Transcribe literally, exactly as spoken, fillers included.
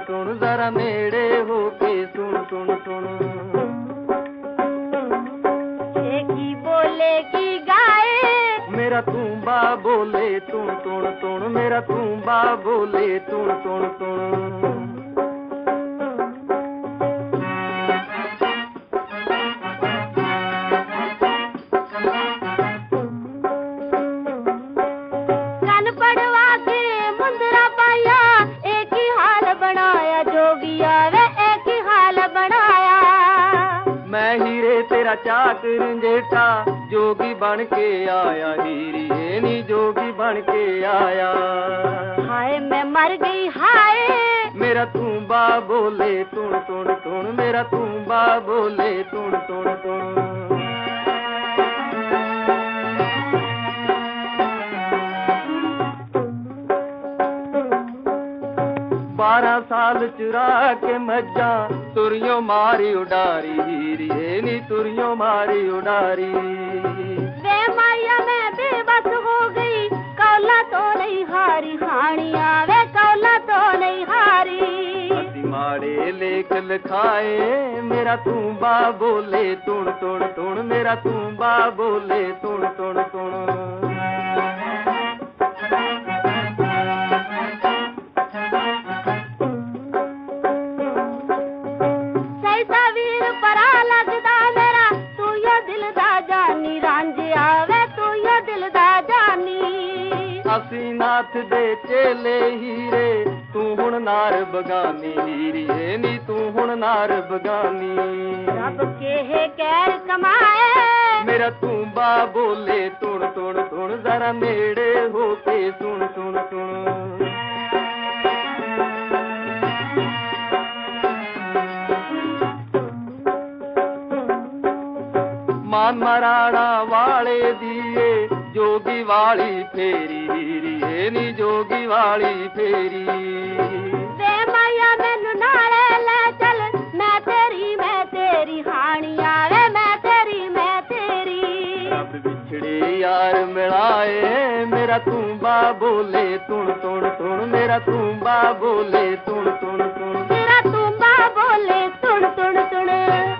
सुन जरा नेड़े होके सुन सुन सुन। ये की बोले की गाए मेरा तूंबा बोले तुण तुण तुण, मेरा तूंबा बोले तुण तुण तुण। मैं हीरे तेरा चाकर जेठा जोगी बन के आया, हीरे नी जोगी बन के आया। हाय मैं मर गई हाय मेरा तूंबा बोले तुण तुण तुण, मेरा तूंबा बोले तुण तुण तुण। बारह साल चुरा के मज्जा तुरियों मारी उडारी, हीरे नी तुरियों मारी उडारी। वे माया मैं बेबस हो गई, कौला तो नहीं हारी हानिया, वे कौला तो नहीं हारी। अति माड़े लेख लिखाए मेरा तूंबा बोले तुण तुण तुण, मेरा तूंबा बोले तुण तुण तुण। ਅਸੀਂ ਨਾਥ ਦੇ ਚੇਲੇ ਹੀਰੇ, ਤੂੰ ਹੁਣ ਨਾਰ ਬਗਾਨੀ, ਹੀਰੇ ਨੀ ਤੂੰ ਹੁਣ ਨਾਰ ਬਗਾਨੀ। ਰੱਬ ਕੇ ਕਹਿਰ ਕਮਾਏ ਮੇਰਾ ਤੂੰਬਾ ਬੋਲੇ ਤੁਣ ਤੁਣ ਤੁਣ, ਜ਼ਰਾ ਨੇੜੇ ਹੋ ਕੇ ਸੁਣ ਸੁਣ ਸੁਣ। ਮਾਨ ਮਰਾੜਾ ਵਾਲੇ ਦੀਏ जोगी वाली फेरी, हीरे नी जोगी वाली फेरी। वे माया मैनू नाले ले चल, मैं तेरी मैं तेरी हानिया, वे मैं तेरी मैं तेरी। रब बिछड़े यार मिलाए मेरा तूंबा बोले तुण तुण तुण, मेरा तूंबा बोले तुण तुण तुण, मेरा तूंबा बोले तुण तुण तुण।